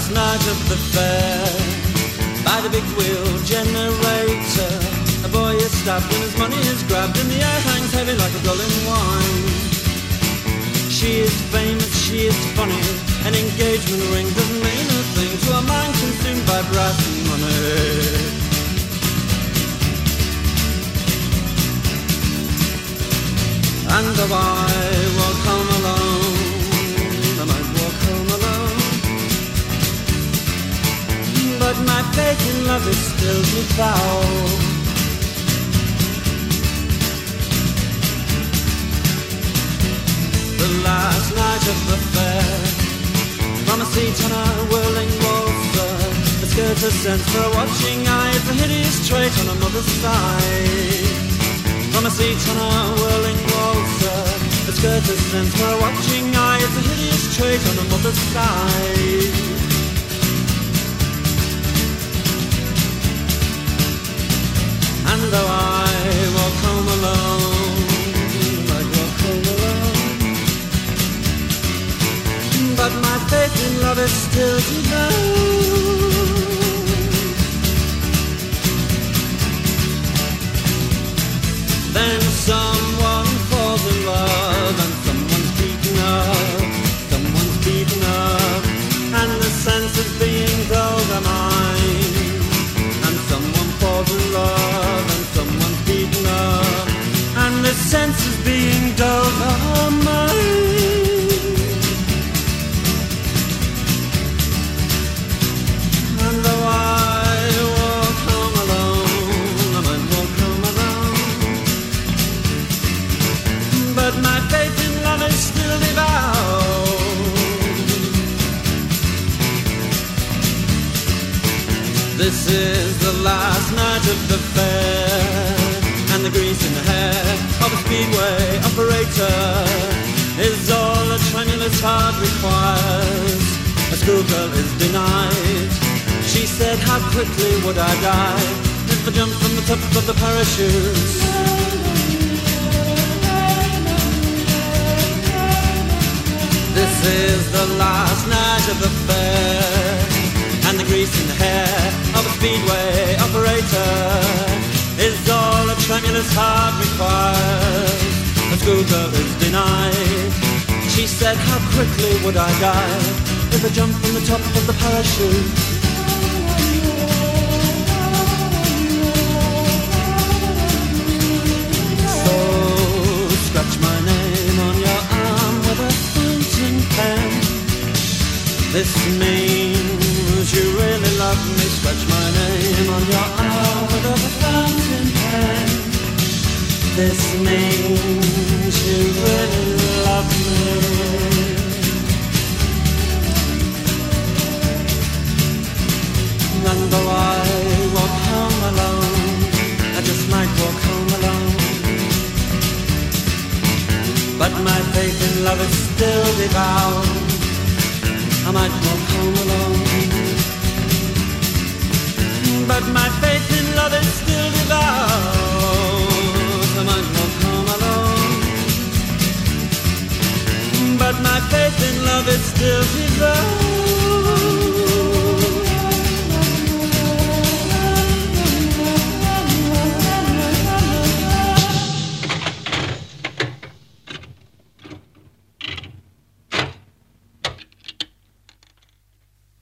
last night of the fair, by the big wheel generator, a boy is stabbed and his money is grabbed, and the air hangs heavy like a blowing wine. She is famous, she is funny, an engagement ring doesn't mean a thing to a mind consumed by brass and money. And though I walk home alone, I might walk home alone, but my faith in love is still too foul. The last night of the fair, from a seat on a whirling waltzer, the skirt has sense for a watching eye. It's a hideous trait on a mother's side. From a seat on a whirling waltzer, the skirt has sense for a watching eye. It's a hideous trait on a mother's side. And though I walk home alone, I walk home alone, but my faith in love is still devout. Then someone falls in love and someone's beaten up, and the sense of being dulled are mine. And someone falls in love and someone's beaten up, and the sense of being dulled are mine. And though I walk home alone, I might walk home alone, but my faith in love is still devout. This is the last night of the fair, and the grease in the hair of a speedway operator is all a tremulous heart requires. A schoolgirl is denied. She said, how quickly would I die if I jumped from the top of the parachute? This is the last night of the fair, and the grease in the hair of a speedway operator is all a tremulous heart requires. A schoolgirl is denied. She said, how quickly would I die if I jumped from the top of the parachute? So scratch my name on your arm with a fountain pen. This means you really love me. Scratch my name on your arm with a fountain pen. This means you really love me. And though I walk home alone, I just might walk home alone, but my faith in love is still devout. I might walk home alone, but my faith in love is still devout. I might walk home alone, but my faith in love is still devout.